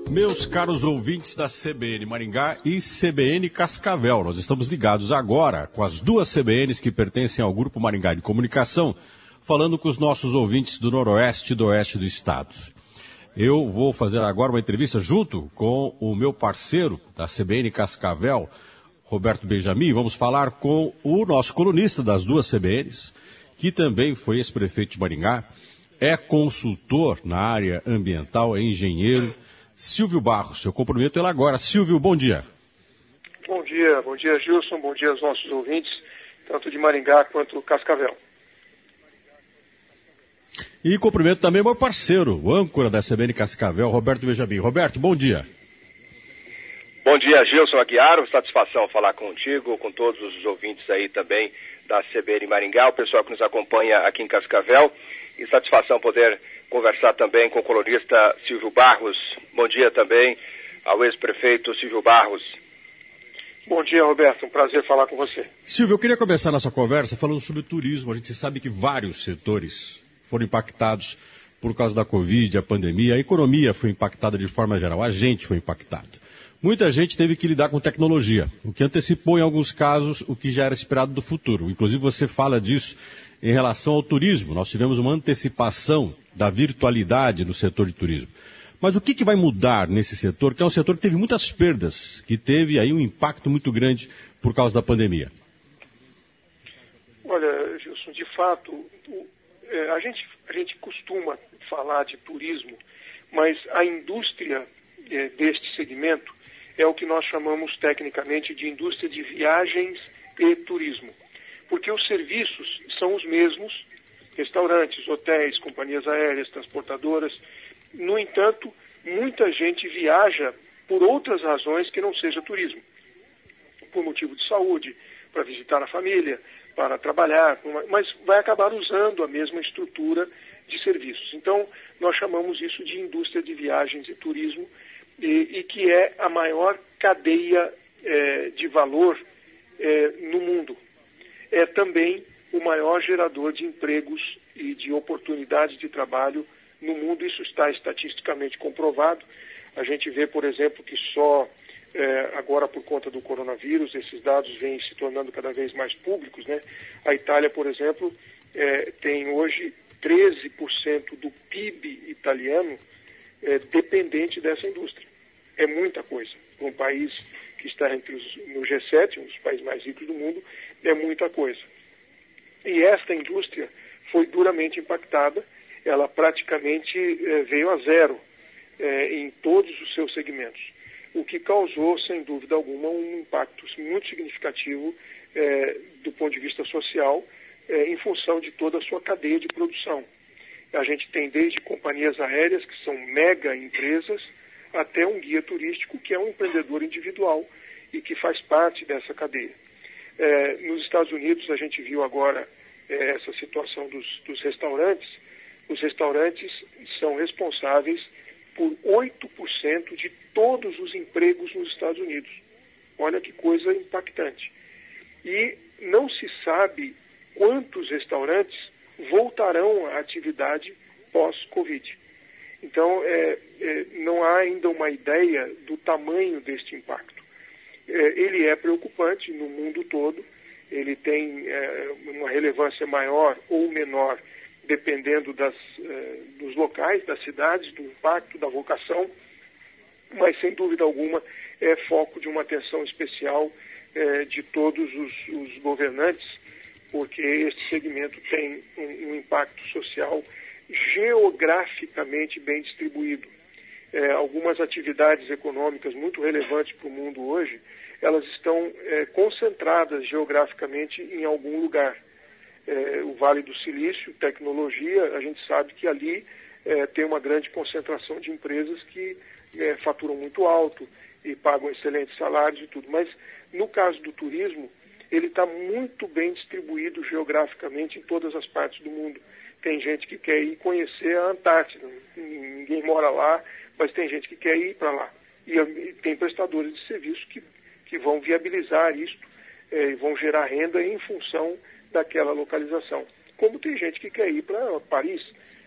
Meus caros ouvintes da CBN Maringá e CBN Cascavel, nós estamos ligados agora com as duas CBNs que pertencem ao Grupo Maringá de Comunicação, falando com os nossos ouvintes do noroeste e do oeste do estado. Eu vou fazer agora uma entrevista junto com o meu parceiro da CBN Cascavel, Roberto Benjamin. Vamos falar com o nosso colunista das duas CBNs, que também foi ex-prefeito de Maringá, é consultor na área ambiental, é engenheiro, Silvio Barros. Eu cumprimento ele agora. Silvio, bom dia. Bom dia Gilson, bom dia aos nossos ouvintes, tanto de Maringá quanto Cascavel. E cumprimento também meu parceiro, o âncora da CBN Cascavel, Roberto Benjamin. Roberto, bom dia. Bom dia, Gilson Aguiar, satisfação falar contigo, com todos os ouvintes aí também da CBN Maringá, o pessoal que nos acompanha aqui em Cascavel, e satisfação poder conversar também com o colunista Silvio Barros. Bom dia também ao ex-prefeito Silvio Barros. Bom dia, Roberto, um prazer falar com você. Silvio, eu queria começar nossa conversa falando sobre turismo. A gente sabe que vários setores foram impactados por causa da Covid, a pandemia, a economia foi impactada de forma geral, a gente foi impactado. Muita gente teve que lidar com tecnologia, o que antecipou em alguns casos o que já era esperado do futuro. Inclusive você fala disso em relação ao turismo. Nós tivemos uma antecipação da virtualidade no setor de turismo. Mas o que vai mudar nesse setor, que é um setor que teve muitas perdas, que teve aí um impacto muito grande por causa da pandemia? Olha, Gilson, de fato, a gente costuma falar de turismo, mas a indústria deste segmento é o que nós chamamos tecnicamente de indústria de viagens e turismo. Porque os serviços são os mesmos, restaurantes, hotéis, companhias aéreas, transportadoras. No entanto, muita gente viaja por outras razões que não seja turismo. Por motivo de saúde, para visitar a família, para trabalhar, mas vai acabar usando a mesma estrutura de serviços. Então, nós chamamos isso de indústria de viagens e turismo, e que é a maior cadeia de valor no mundo. É também o maior gerador de empregos e de oportunidades de trabalho no mundo. Isso está estatisticamente comprovado. A gente vê, por exemplo, que só agora por conta do coronavírus, esses dados vêm se tornando cada vez mais públicos, né? A Itália, por exemplo, tem hoje 13% do PIB italiano dependente dessa indústria. É muita coisa. Um país que está no G7, um dos países mais ricos do mundo, é muita coisa. E esta indústria foi duramente impactada, ela praticamente veio a zero em todos os seus segmentos, o que causou, sem dúvida alguma, um impacto muito significativo do ponto de vista social, em função de toda a sua cadeia de produção. A gente tem desde companhias aéreas, que são mega empresas, até um guia turístico, que é um empreendedor individual e que faz parte dessa cadeia. Nos Estados Unidos, a gente viu agora essa situação dos restaurantes. Os restaurantes são responsáveis por 8% de todos os empregos nos Estados Unidos. Olha que coisa impactante. E não se sabe quantos restaurantes voltarão à atividade pós-Covid. Então, não há ainda uma ideia do tamanho deste impacto. Ele é preocupante no mundo todo, ele tem uma relevância maior ou menor, dependendo dos locais, das cidades, do impacto, da vocação, mas sem dúvida alguma é foco de uma atenção especial de todos os governantes, porque este segmento tem um impacto social geograficamente bem distribuído. Algumas atividades econômicas muito relevantes para o mundo hoje, elas estão concentradas geograficamente em algum lugar. O Vale do Silício, tecnologia, a gente sabe que ali tem uma grande concentração de empresas que faturam muito alto e pagam excelentes salários e tudo. Mas no caso do turismo, ele está muito bem distribuído geograficamente em todas as partes do mundo. Tem gente que quer ir conhecer a Antártida, ninguém mora lá, mas tem gente que quer ir para lá. E tem prestadores de serviços que vão viabilizar isto, e vão gerar renda em função daquela localização. Como tem gente que quer ir para Paris,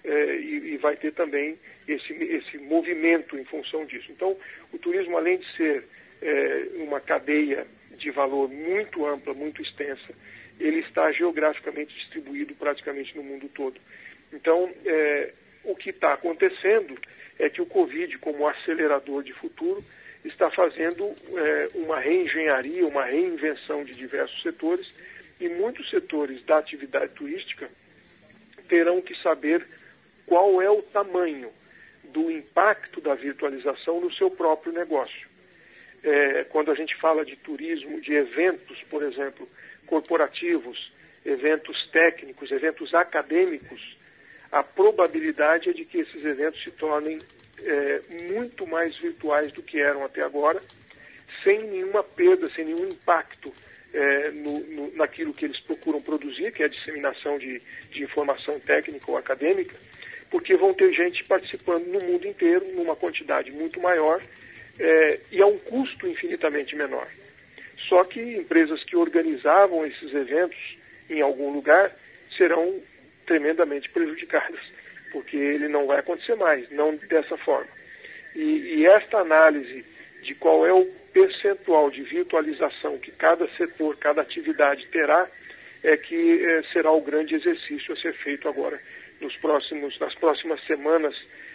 e vai ter também esse movimento em função disso. Então, o turismo, além de ser uma cadeia de valor muito ampla, muito extensa, ele está geograficamente distribuído praticamente no mundo todo. Então, o que está acontecendo é que o Covid, como acelerador de futuro, está fazendo uma reengenharia, uma reinvenção de diversos setores, e muitos setores da atividade turística terão que saber qual é o tamanho do impacto da virtualização no seu próprio negócio. Quando a gente fala de turismo, de eventos, por exemplo, corporativos, eventos técnicos, eventos acadêmicos, a probabilidade é de que esses eventos se tornem muito mais virtuais do que eram até agora, sem nenhuma perda, sem nenhum impacto naquilo que eles procuram produzir, que é a disseminação de informação técnica ou acadêmica, porque vão ter gente participando no mundo inteiro, numa quantidade muito maior, e a um custo infinitamente menor. Só que empresas que organizavam esses eventos em algum lugar serão tremendamente prejudicadas, porque ele não vai acontecer mais, não dessa forma. E esta análise de qual é o percentual de virtualização que cada setor, cada atividade terá, é que será o grande exercício a ser feito agora nas próximas semanas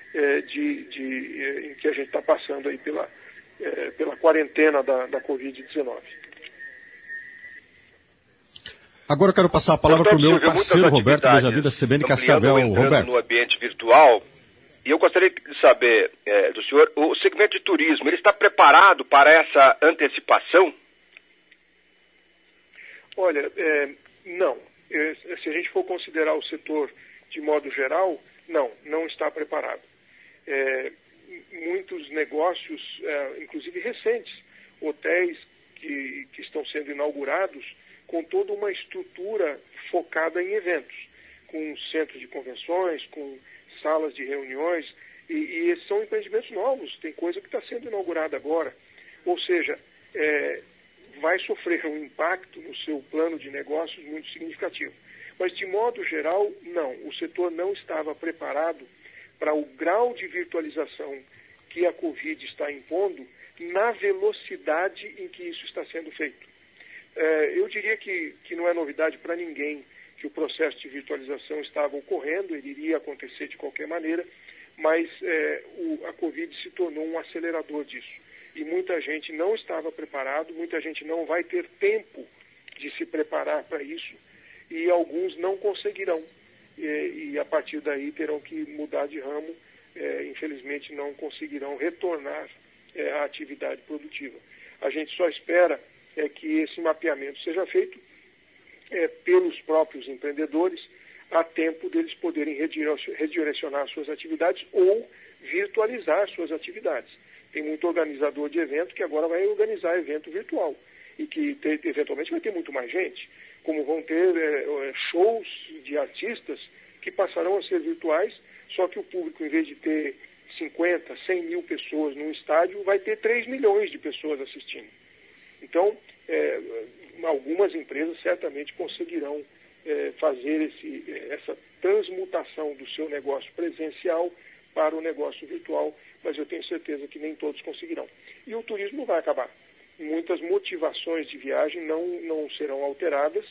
em que a gente está passando aí pela quarentena da Covid-19. Agora eu quero passar a palavra para o meu parceiro Roberto Bejavida, CBN Cascavel. Roberto. No ambiente virtual, e eu gostaria de saber do senhor, o segmento de turismo, ele está preparado para essa antecipação? Olha, não. Se a gente for considerar o setor de modo geral, não está preparado. Muitos negócios, inclusive recentes, hotéis que estão sendo inaugurados com toda uma estrutura focada em eventos, com centros de convenções, com salas de reuniões, e esses são empreendimentos novos, tem coisa que está sendo inaugurada agora. Ou seja, vai sofrer um impacto no seu plano de negócios muito significativo. Mas, de modo geral, não. O setor não estava preparado para o grau de virtualização que a Covid está impondo na velocidade em que isso está sendo feito. Eu diria que não é novidade para ninguém que o processo de virtualização estava ocorrendo, ele iria acontecer de qualquer maneira, mas a Covid se tornou um acelerador disso. E muita gente não estava preparado, muita gente não vai ter tempo de se preparar para isso, e alguns não conseguirão. E a partir daí terão que mudar de ramo, infelizmente não conseguirão retornar à atividade produtiva. A gente só espera que esse mapeamento seja feito pelos próprios empreendedores a tempo deles poderem redirecionar suas atividades ou virtualizar suas atividades. Tem muito organizador de evento que agora vai organizar evento virtual e que eventualmente vai ter muito mais gente, como vão ter shows de artistas que passarão a ser virtuais, só que o público, em vez de ter 50, 100 mil pessoas num estádio, vai ter 3 milhões de pessoas assistindo. Então, algumas empresas certamente conseguirão fazer essa transmutação do seu negócio presencial para o negócio virtual, mas eu tenho certeza que nem todos conseguirão. E o turismo vai acabar. Muitas motivações de viagem não serão alteradas.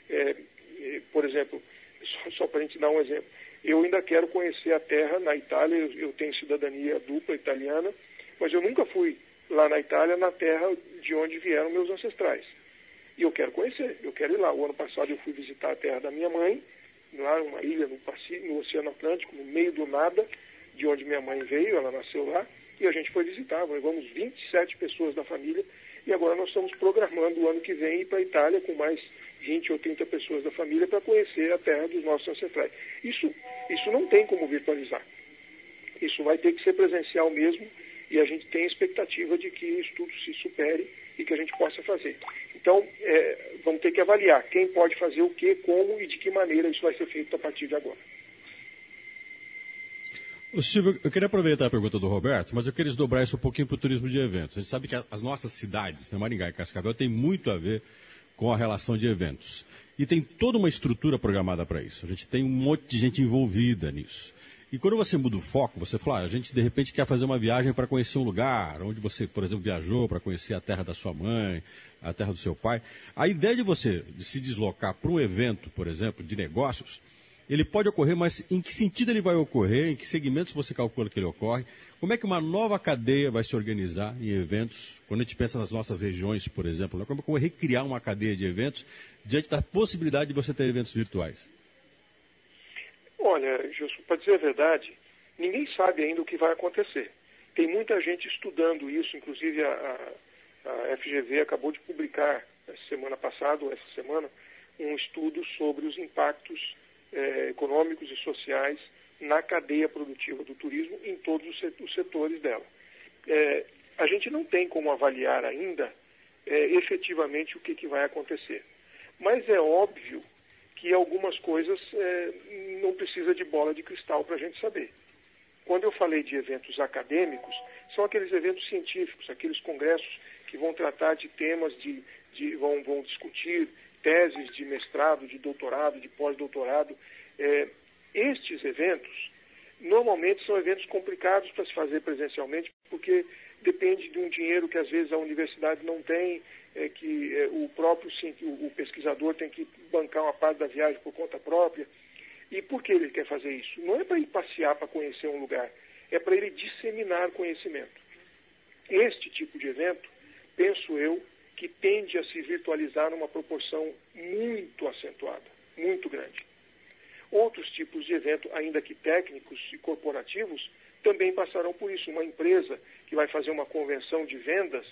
Por exemplo, só para a gente dar um exemplo, eu ainda quero conhecer a terra na Itália, eu tenho cidadania dupla italiana, mas eu nunca fui lá na Itália, na terra de onde vieram meus ancestrais. E eu quero conhecer, eu quero ir lá. O ano passado eu fui visitar a terra da minha mãe, lá numa ilha no Oceano Atlântico, no meio do nada, de onde minha mãe veio, ela nasceu lá, e a gente foi visitar. Levamos 27 pessoas da família, e agora nós estamos programando o ano que vem ir para a Itália com mais 20 ou 30 pessoas da família para conhecer a terra dos nossos ancestrais. Isso não tem como virtualizar. Isso vai ter que ser presencial mesmo, e a gente tem a expectativa de que isso tudo se supere e que a gente possa fazer. Então, vamos ter que avaliar quem pode fazer o quê, como e de que maneira isso vai ser feito a partir de agora. Silvio, eu queria aproveitar a pergunta do Roberto, mas eu queria desdobrar isso um pouquinho para o turismo de eventos. A gente sabe que as nossas cidades, Maringá e Cascavel, tem muito a ver com a relação de eventos. E tem toda uma estrutura programada para isso. A gente tem um monte de gente envolvida nisso. E quando você muda o foco, você fala, a gente de repente quer fazer uma viagem para conhecer um lugar, onde você, por exemplo, viajou para conhecer a terra da sua mãe, a terra do seu pai. A ideia de se deslocar para um evento, por exemplo, de negócios, ele pode ocorrer, mas em que sentido ele vai ocorrer, em que segmentos você calcula que ele ocorre, como é que uma nova cadeia vai se organizar em eventos, quando a gente pensa nas nossas regiões, por exemplo, né? Como é que eu vou recriar uma cadeia de eventos diante da possibilidade de você ter eventos virtuais? Olha, Gilson, para dizer a verdade, ninguém sabe ainda o que vai acontecer. Tem muita gente estudando isso, inclusive a FGV acabou de publicar semana passada, ou essa semana, um estudo sobre os impactos econômicos e sociais na cadeia produtiva do turismo em todos os setores dela. A gente não tem como avaliar ainda efetivamente o que vai acontecer. Mas é óbvio que algumas coisas não precisa de bola de cristal para a gente saber. Quando eu falei de eventos acadêmicos, são aqueles eventos científicos, aqueles congressos que vão tratar de temas, vão discutir teses de mestrado, de doutorado, de pós-doutorado. Estes eventos, normalmente são eventos complicados para se fazer presencialmente, porque depende de um dinheiro que às vezes a universidade não tem, o próprio o pesquisador tem que bancar uma parte da viagem por conta própria. E por que ele quer fazer isso? Não é para ir passear para conhecer um lugar, é para ele disseminar conhecimento. Este tipo de evento, penso eu, que tende a se virtualizar numa proporção muito acentuada, muito grande. Outros tipos de evento, ainda que técnicos e corporativos, também passarão por isso. Uma empresa que vai fazer uma convenção de vendas,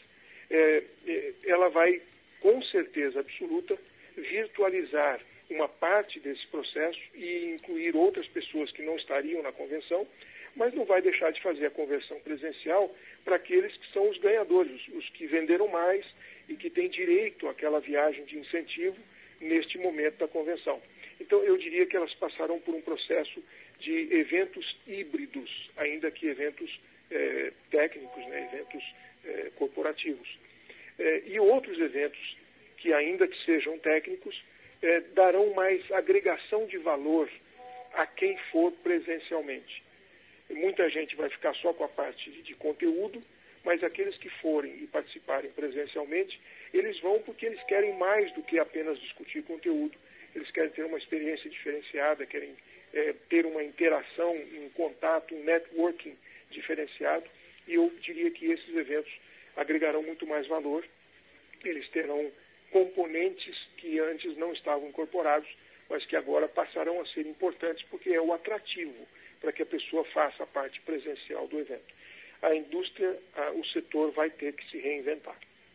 ela vai, com certeza absoluta, virtualizar uma parte desse processo e incluir outras pessoas que não estariam na convenção, mas não vai deixar de fazer a conversão presencial para aqueles que são os ganhadores, os que venderam mais e que têm direito àquela viagem de incentivo neste momento da convenção. Então, eu diria que elas passarão por um processo de eventos híbridos, ainda que eventos técnicos, né, eventos corporativos. E outros eventos que, ainda que sejam técnicos, darão mais agregação de valor a quem for presencialmente. Muita gente vai ficar só com a parte de conteúdo, mas aqueles que forem e participarem presencialmente, eles vão porque eles querem mais do que apenas discutir conteúdo. Eles querem ter uma experiência diferenciada, querem ter uma interação, um contato, um networking diferenciado. E eu diria que esses eventos agregarão muito mais valor. Eles terão componentes que antes não estavam incorporados, mas que agora passarão a ser importantes porque é o atrativo para que a pessoa faça a parte presencial do evento. A indústria, o setor vai ter que se reinventar.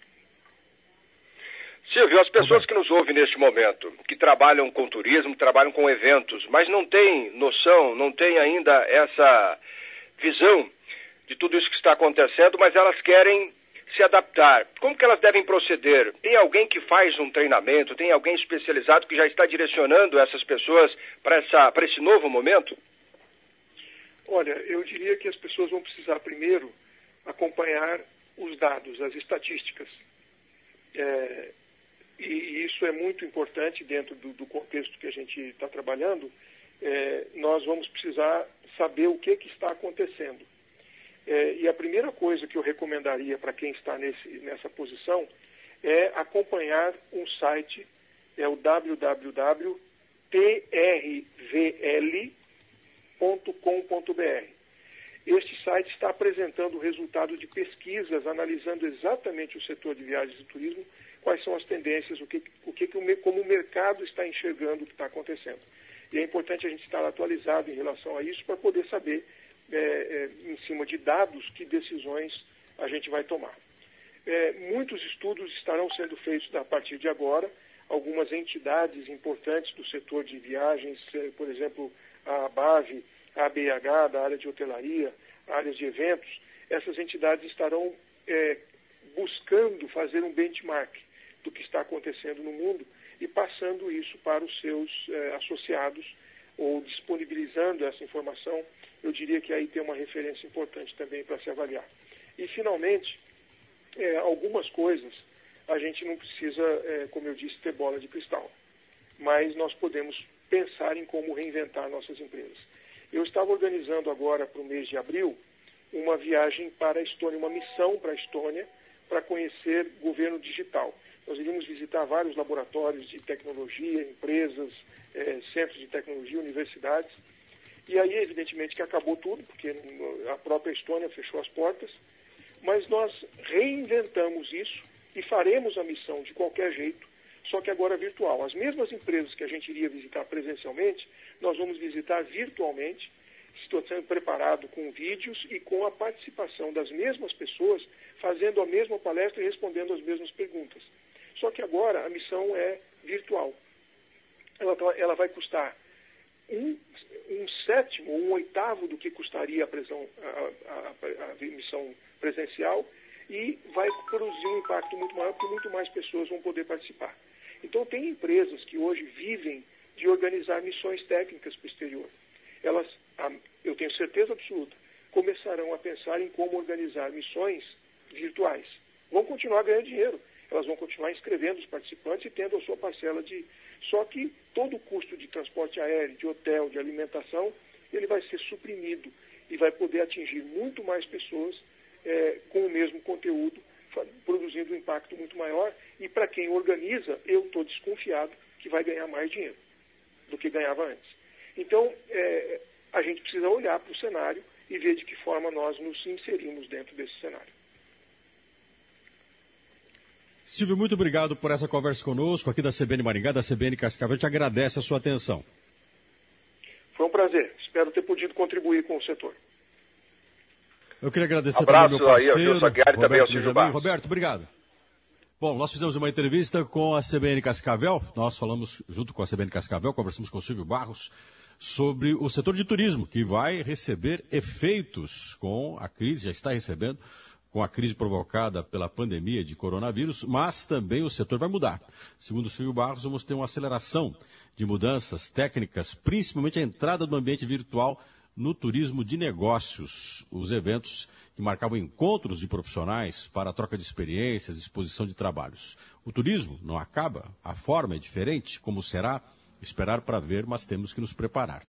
Silvio, as pessoas que nos ouvem neste momento, que trabalham com turismo, trabalham com eventos, mas não têm noção, não têm ainda essa visão de tudo isso que está acontecendo, mas elas querem se adaptar. Como que elas devem proceder? Tem alguém que faz um treinamento, tem alguém especializado que já está direcionando essas pessoas para esse novo momento? Olha, eu diria que as pessoas vão precisar primeiro acompanhar os dados, as estatísticas. E isso é muito importante dentro do contexto que a gente está trabalhando. Nós vamos precisar saber o que está acontecendo. E a primeira coisa que eu recomendaria para quem está nessa posição é acompanhar um site, é o www.trvl.com.br. Este site está apresentando o resultado de pesquisas, analisando exatamente o setor de viagens e turismo, quais são as tendências, como o mercado está enxergando o que está acontecendo. E é importante a gente estar atualizado em relação a isso para poder saber, em cima de dados, que decisões a gente vai tomar. Muitos estudos estarão sendo feitos a partir de agora. Algumas entidades importantes do setor de viagens, por exemplo, a ABAV, a ABH, da área de hotelaria, áreas de eventos, essas entidades estarão buscando fazer um benchmark do que está acontecendo no mundo e passando isso para os seus associados ou disponibilizando essa informação. Eu diria que aí tem uma referência importante também para se avaliar. E, finalmente, algumas coisas a gente não precisa, como eu disse, ter bola de cristal, mas nós podemos pensar em como reinventar nossas empresas. Eu estava organizando agora para o mês de abril uma viagem para a Estônia, uma missão para a Estônia, para conhecer governo digital. Nós iríamos visitar vários laboratórios de tecnologia, empresas, centros de tecnologia, universidades. E aí, evidentemente, que acabou tudo, porque a própria Estônia fechou as portas. Mas nós reinventamos isso e faremos a missão de qualquer jeito, só que agora virtual. As mesmas empresas que a gente iria visitar presencialmente, nós vamos visitar virtualmente. Estou sendo preparado com vídeos e com a participação das mesmas pessoas, fazendo a mesma palestra e respondendo as mesmas perguntas. Só que agora a missão é virtual. Ela vai custar um sétimo ou um oitavo do que custaria a missão presencial e vai produzir um impacto muito maior, porque muito mais pessoas vão poder participar. Então, tem empresas que hoje vivem de organizar missões técnicas para o exterior. Elas, eu tenho certeza absoluta, começarão a pensar em como organizar missões virtuais. Vão continuar ganhando dinheiro, elas vão continuar inscrevendo os participantes e tendo a sua parcela de... Só que todo o custo de transporte aéreo, de hotel, de alimentação, ele vai ser suprimido e vai poder atingir muito mais pessoas com o mesmo conteúdo, produzindo um impacto muito maior. E para quem organiza, eu estou desconfiado que vai ganhar mais dinheiro do que ganhava antes. Então, a gente precisa olhar para o cenário e ver de que forma nós nos inserimos dentro desse cenário. Silvio, muito obrigado por essa conversa conosco aqui da CBN Maringá, da CBN Cascavel. A gente agradece a sua atenção. Foi um prazer. Espero ter podido contribuir com o setor. Eu queria agradecer também ao meu parceiro, Roberto, obrigado. Bom, nós fizemos uma entrevista com a CBN Cascavel. Nós falamos junto com a CBN Cascavel, conversamos com o Silvio Barros sobre o setor de turismo, que vai receber efeitos com a crise, já está recebendo, com a crise provocada pela pandemia de coronavírus, mas também o setor vai mudar. Segundo o Silvio Barros, vamos ter uma aceleração de mudanças técnicas, principalmente a entrada do ambiente virtual no turismo de negócios. Os eventos que marcavam encontros de profissionais para a troca de experiências, exposição de trabalhos. O turismo não acaba, a forma é diferente, como será? Esperar para ver, mas temos que nos preparar.